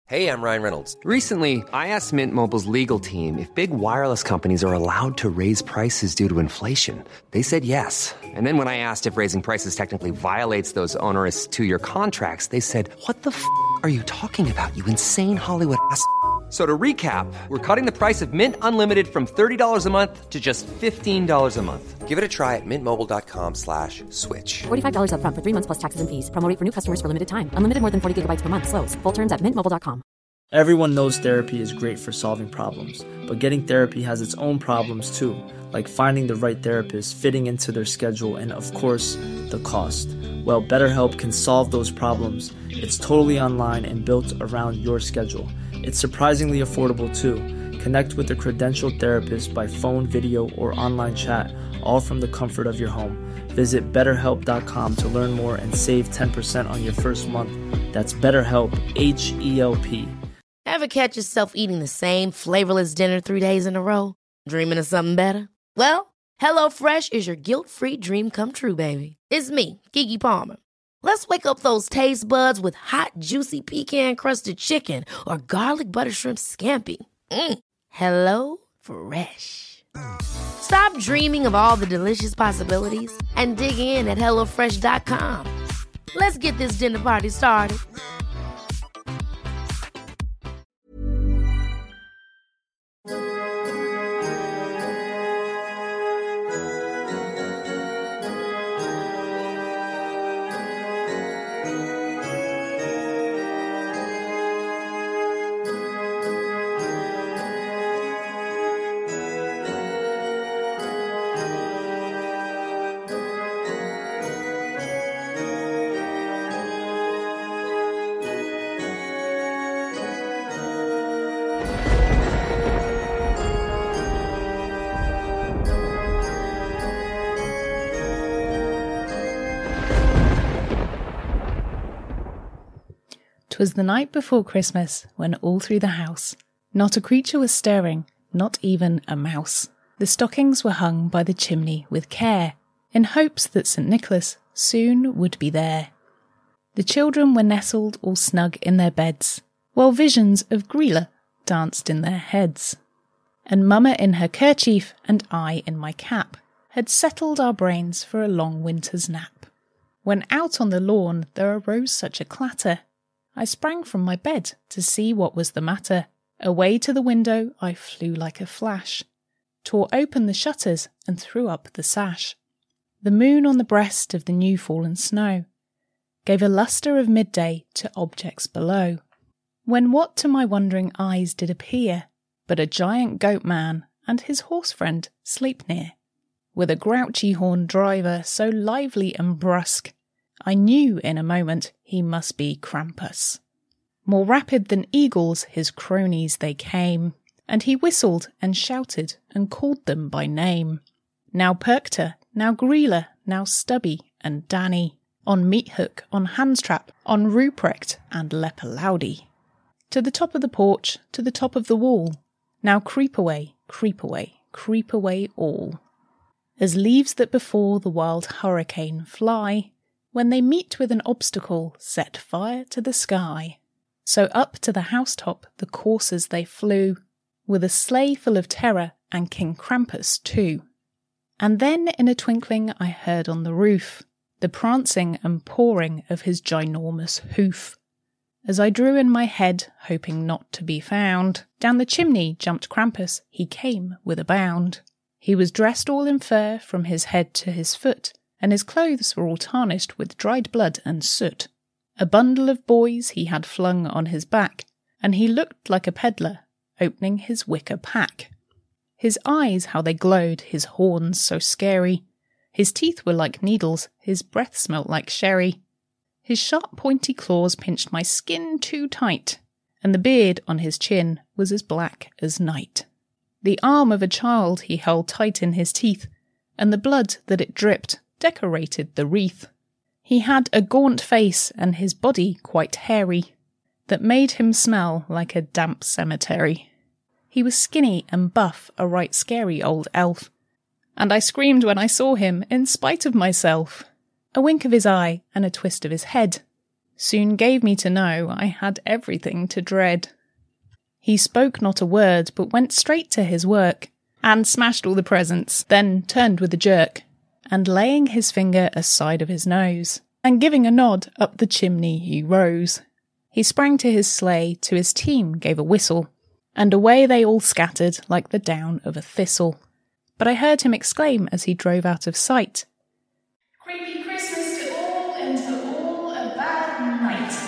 Hey, I'm Ryan Reynolds. Recently, I asked Mint Mobile's legal team if big wireless companies are allowed to raise prices due to inflation. They said yes. And then when I asked if raising prices technically violates those onerous two-year contracts, they said, "What the f*** are you talking about, you insane Hollywood ass?" So to recap, we're cutting the price of Mint Unlimited from $30 a month to just $15 a month. Give it a try at mintmobile.com/switch. $45 up front for 3 months plus taxes and fees. Promo rate for new customers for limited time. Unlimited more than 40 gigabytes per month. Slows full terms at mintmobile.com. Everyone knows therapy is great for solving problems, but getting therapy has its own problems too, like finding the right therapist, fitting into their schedule, and of course, the cost. Well, BetterHelp can solve those problems. It's totally online and built around your schedule. It's surprisingly affordable too. Connect with a credentialed therapist by phone, video, or online chat, all from the comfort of your home. Visit BetterHelp.com to learn more and save 10% on your first month. That's BetterHelp, H-E-L-P. Ever catch yourself eating the same flavorless dinner 3 days in a row? Dreaming of something better? Well, HelloFresh is your guilt-free dream come true, baby. It's me, Keke Palmer. Let's wake up those taste buds with hot, juicy pecan-crusted chicken or garlic butter shrimp scampi. Hello Fresh. Stop dreaming of all the delicious possibilities and dig in at HelloFresh.com. Let's get this dinner party started. "'Twas the night before Christmas, when all through the house not a creature was stirring, not even a mouse. The stockings were hung by the chimney with care, in hopes that St. Nicholas soon would be there. The children were nestled all snug in their beds, while visions of Grilla danced in their heads. And Mumma in her kerchief and I in my cap had settled our brains for a long winter's nap. When out on the lawn there arose such a clatter, I sprang from my bed to see what was the matter. Away to the window I flew like a flash, tore open the shutters and threw up the sash. The moon on the breast of the new fallen snow gave a lustre of midday to objects below, when what to my wondering eyes did appear but a giant goat man and his horse friend Sleipnir, with a grouchy horned driver so lively and brusque, I knew in a moment he must be Krampus. More rapid than eagles his cronies they came, and he whistled and shouted and called them by name. Now Perkta, now Grilla, now Stubby and Danny, on Meathook, on Handstrap, on Ruprecht and Lepalowdy. To the top of the porch, to the top of the wall, now creep away, creep away, creep away all. As leaves that before the wild hurricane fly, when they meet with an obstacle, set fire to the sky. So up to the housetop the coursers they flew, with a sleigh full of terror and King Krampus too. And then in a twinkling I heard on the roof the prancing and pawing of his ginormous hoof. As I drew in my head, hoping not to be found, down the chimney jumped Krampus, he came with a bound. He was dressed all in fur from his head to his foot, and his clothes were all tarnished with dried blood and soot. A bundle of boys he had flung on his back, and he looked like a peddler, opening his wicker pack. His eyes, how they glowed, his horns so scary, his teeth were like needles, his breath smelt like sherry. His sharp pointy claws pinched my skin too tight, and the beard on his chin was as black as night. The arm of a child he held tight in his teeth, and the blood that it dripped decorated the wreath. He had a gaunt face and his body quite hairy, that made him smell like a damp cemetery. He was skinny and buff, a right scary old elf, and I screamed when I saw him in spite of myself. A wink of his eye and a twist of his head soon gave me to know I had everything to dread. He spoke not a word, but went straight to his work, and smashed all the presents, then turned with a jerk, and laying his finger aside of his nose, and giving a nod up the chimney he rose. He sprang to his sleigh, to his team gave a whistle, and away they all scattered like the down of a thistle. But I heard him exclaim as he drove out of sight, "Creepy Christmas to all, and to all a bad night."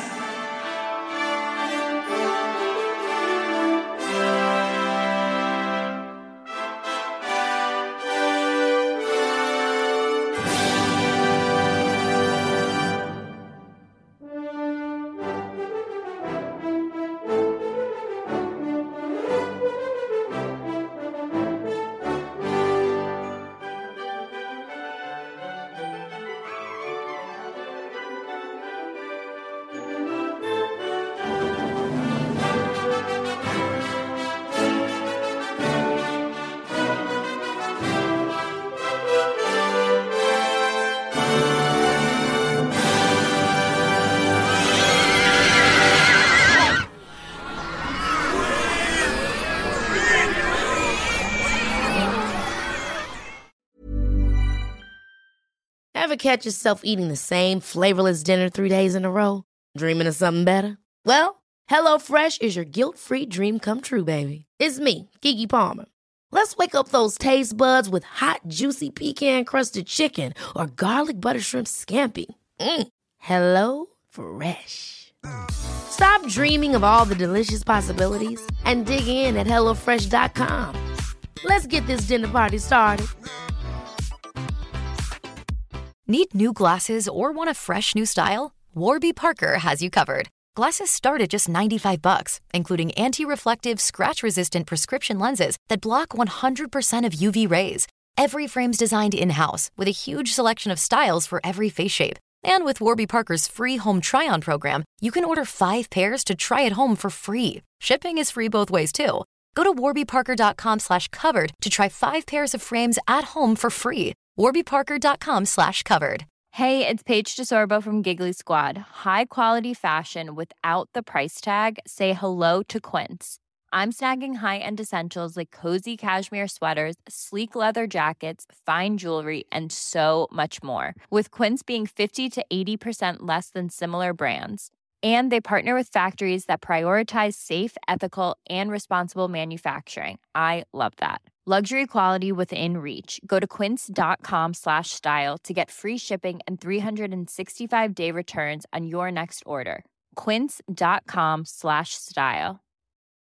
Ever catch yourself eating the same flavorless dinner 3 days in a row? Dreaming of something better? Well, HelloFresh is your guilt-free dream come true, baby. It's me, Keke Palmer. Let's wake up those taste buds with hot, juicy pecan-crusted chicken or garlic butter shrimp scampi. Hello Fresh. Stop dreaming of all the delicious possibilities and dig in at HelloFresh.com. Let's get this dinner party started. Need new glasses or want a fresh new style? Warby Parker has you covered. Glasses start at just $95, including anti-reflective, scratch-resistant prescription lenses that block 100% of UV rays. Every frame's designed in-house with a huge selection of styles for every face shape. And with Warby Parker's free home try-on program, you can order 5 pairs to try at home for free. Shipping is free both ways, too. Go to warbyparker.com/covered to try 5 pairs of frames at home for free. warbyparker.com/covered. Hey, it's Paige DeSorbo from Giggly Squad. High quality fashion without the price tag. Say hello to Quince. I'm snagging high-end essentials like cozy cashmere sweaters, sleek leather jackets, fine jewelry, and so much more. With Quince being 50 to 80% less than similar brands. And they partner with factories that prioritize safe, ethical, and responsible manufacturing. I love that. Luxury quality within reach. Go to quince.com/style to get free shipping and 365-day returns on your next order. Quince.com/style.